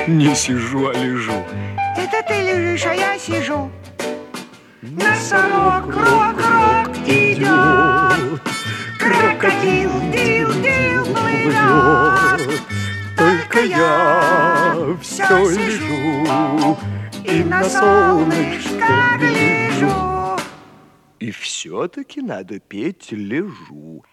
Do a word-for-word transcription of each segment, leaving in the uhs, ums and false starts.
Не сижу, а лежу. Это ты лежишь, а я сижу. Носорог, крок-крок идет, крокодил, дил, дил плывет. Только я все лежу и на солнышко гляжу. И все-таки надо петь «Лежу».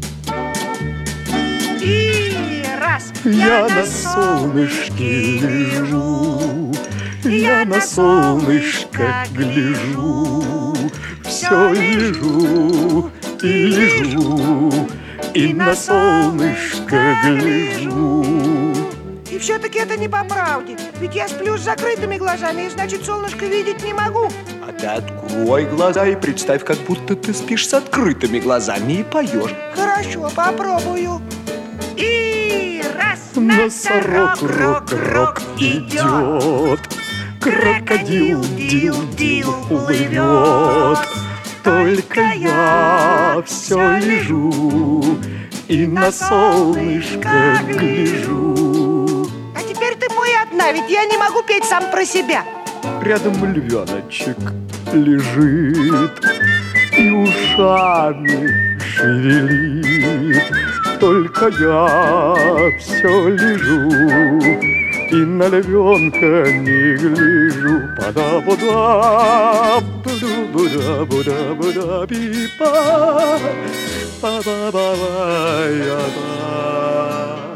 И раз я на солнышке лежу, я на солнышко гляжу, все лежу и лежу, и на солнышко гляжу. И все-таки это не по правде. Ведь я сплю с закрытыми глазами, и значит, солнышко видеть не могу. А ты открой глаза и представь, как будто ты спишь с открытыми глазами и поешь. Хорошо, попробую. И раз носорог, рок-рок идет, крокодил, дил-дил плывет. Только я все лежу и на солнышко гляжу. А теперь ты мой одна, ведь я не могу петь сам про себя. Рядом львеночек лежит и ушами шевелит. Только я все лежу и на львенка не гляжу. Па-да-ба-да, ба-да-ба-да-ба-да-ба-да-би-па, па-ба-ба-ба-я-да.